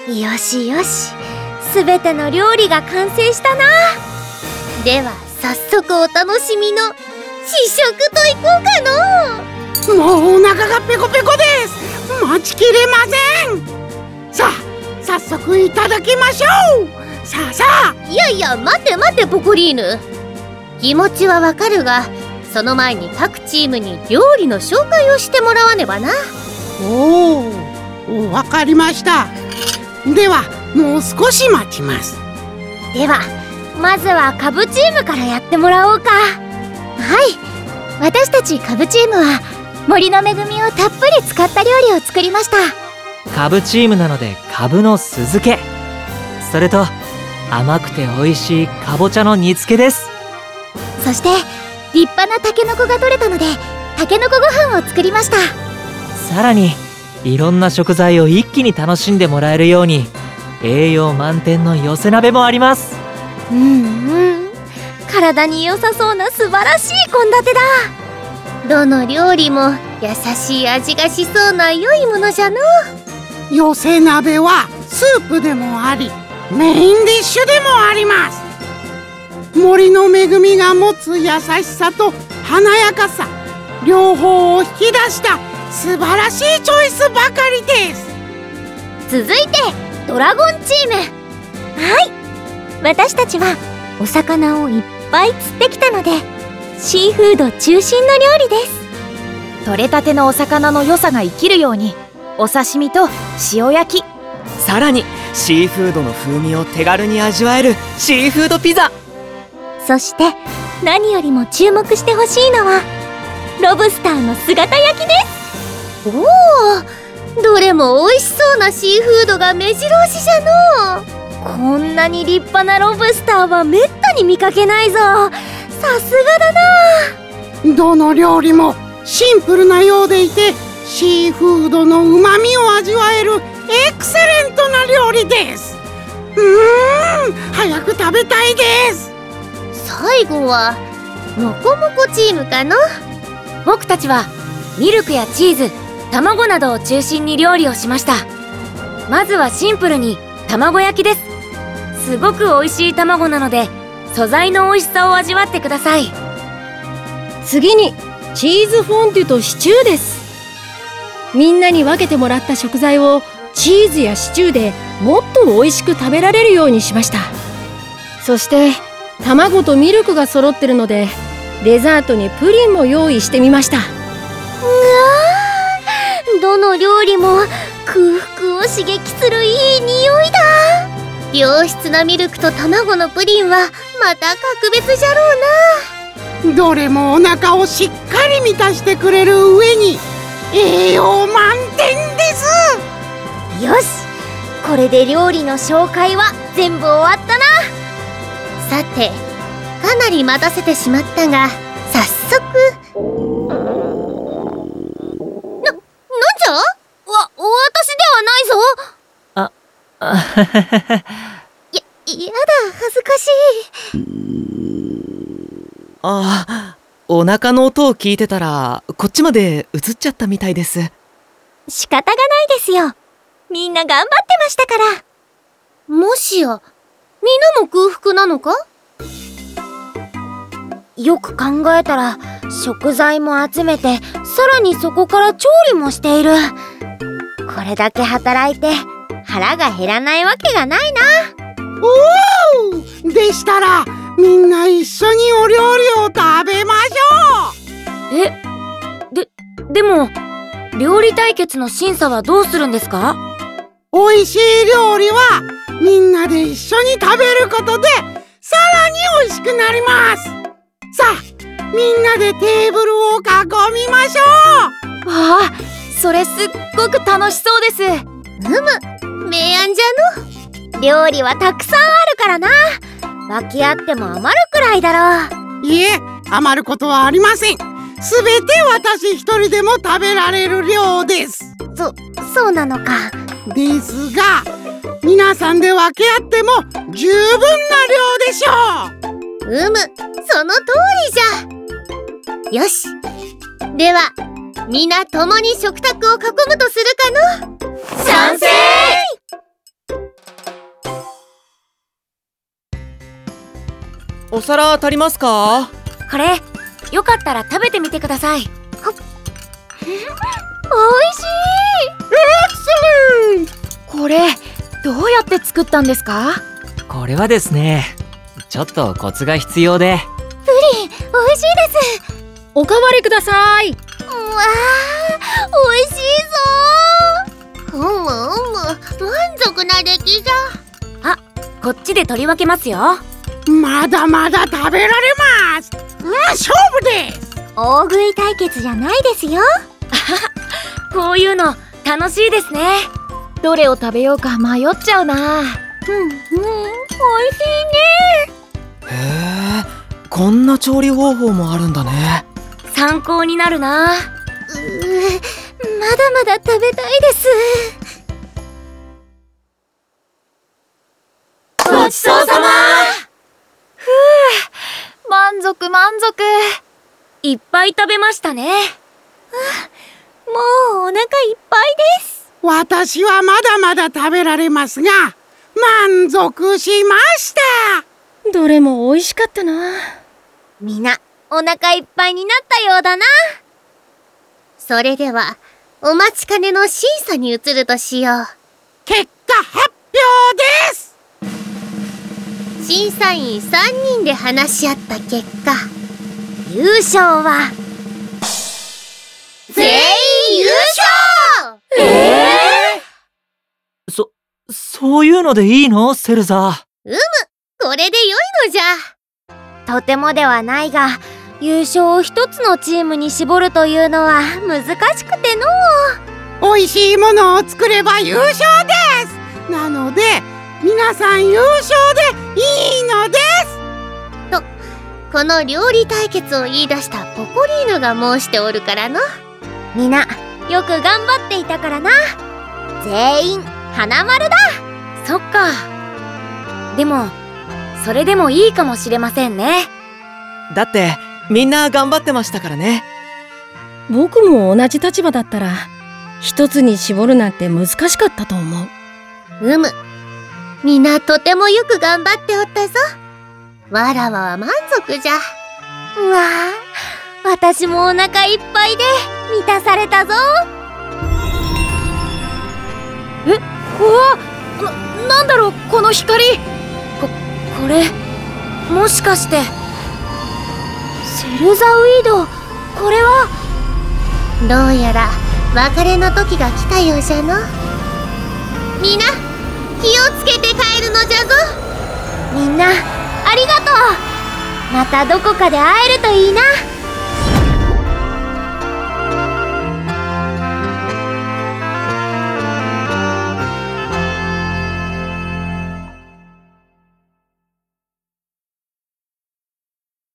よしよし、すべての料理が完成したな。では早速お楽しみの試食といこうかの。 もうお腹がペコペコです。待ちきれません。さあ早速いただきましょう。さあさあ。 いやいや、待て待てポコリーヌ。気持ちはわかるが、その前に各チームに料理の紹介をしてもらわねばな。 おお、わかりました。ではもう少し待ちます。 ではまずはカブチームからやってもらおうか。はい、私たちカブチームは森の恵みをたっぷり使った料理を作りました。 カブチームなのでカブの酢漬け、それと甘くて美味しいかぼちゃの煮付けです。 そして立派なタケノコが取れたのでタケノコご飯を作りました。 さらにいろんな食材を一気に楽しんでもらえるように栄養満点の寄せ鍋もあります。 体に良さそうな素晴らしい献立だ。どの料理も優しい味がしそうな良いものじゃの。 寄せ鍋はスープでもありメインディッシュでもあります。森の恵みが持つ優しさと華やかさ、両方を引き出した素晴らしいチョイスばかりです。 続いてドラゴンチーム。はい、私たちはお魚をいっぱい釣ってきたのでシーフード中心の料理です。 取れたてのお魚の良さが生きるようにお刺身と塩焼き、 さらにシーフードの風味を手軽に味わえるシーフードピザ。 そして何よりも注目してほしいのはロブスターの姿焼きです。おお、どれも美味しそうなシーフードが目白押しじゃの。こんなに立派なロブスターはめったに見かけないぞ。さすがだな。 どの料理もシンプルなようでいてシーフードのうまみを味わえるエクセレントな料理です。早く食べたいです。 最後はモコモコチームかの。 僕たちはミルクやチーズ、卵などを中心に料理をしました。まずはシンプルに卵焼きです。すごく美味しい卵なので素材の美味しさを味わってください。 次にチーズフォンデュとシチューです。みんなに分けてもらった食材をチーズやシチューでもっと美味しく食べられるようにしました。そして卵とミルクが揃ってるのでデザートにプリンも用意してみました。うわー、どの料理も空腹を刺激するいい匂いだ。良質なミルクと卵のプリンはまた格別じゃろうな。 どれもお腹をしっかり満たしてくれる上に栄養満点です。 よし、これで料理の紹介は全部終わったな。さて、かなり待たせてしまったが早速なんじゃ？私ではないぞ。やだ、恥ずかしい。 お腹の音を聞いてたらこっちまで移っちゃったみたいです。 仕方がないですよ。みんな頑張ってましたから。もしやみんなも空腹なのか？よく考えたら食材も集めてさらにそこから調理もしている。これだけ働いて腹が減らないわけがないな。 おお、でしたらみんな一緒にお料理を食べましょう。でも料理対決の審査はどうするんですか？ 美味しい料理はみんなで一緒に食べることでさらに美味しくなります。さあみんなでテーブルを囲みましょう。 わあ、それすっごく楽しそうです。 明暗じゃの。料理はたくさんあるからな。分け合っても余るくらいだろう。 いえ、余ることはありません。すべて私一人でも食べられる量です。 そうなのか。 ですが皆さんで分け合っても十分な量でしょう。 その通りじゃ。よし、では皆共に食卓を囲むとするかの。 賛成。 お皿足りますか？ これよかったら食べてみてください。 おいしい。 これどうやって作ったんですか？ これはですね、ちょっとコツが必要で。 美味しいです。 おかわりください。 うわー、美味しいぞ。満足な出来じゃ。 こっちで取り分けますよ。 まだまだ食べられます。勝負です。 大食い対決じゃないですよ。 こういうの楽しいですね。どれを食べようか迷っちゃうな。 美味しいね。 へえ、こんな調理方法もあるんだね。 参考になるな。 まだまだ食べたいです。 ごちそうさま。満足。いっぱい食べましたね。 もうお腹いっぱいです。 私はまだまだ食べられますが、満足しました。 どれも美味しかったな。 みんなお腹いっぱいになったようだな。それではお待ちかねの審査に移るとしよう。 結果発表です。 審査員3人で話し合った結果、優勝は全員優勝。 そういうのでいいの、セルザ？ これで良いのじゃ。とてもではないが、優勝を一つのチームに絞るというのは難しくてのう。 美味しいものを作れば優勝です。なので皆さん優勝でいいのです。 この料理対決を言い出したポコリーヌが申しておるからの。みんなよく頑張っていたからな。全員花丸だ。 そっか。でもそれでもいいかもしれませんね。 だってみんな頑張ってましたからね。 僕も同じ立場だったら一つに絞るなんて難しかったと思う。 みんなとてもよく頑張っておったぞ。わらわは満足じゃ。うわあ、私もお腹いっぱいで満たされたぞ。 なんだろうこの光。これもしかしてセルザウィード、これはどうやら別れの時が来たようじゃの。みんな気をつけて帰るのじゃぞ。みんなありがとう。またどこかで会えるといいな。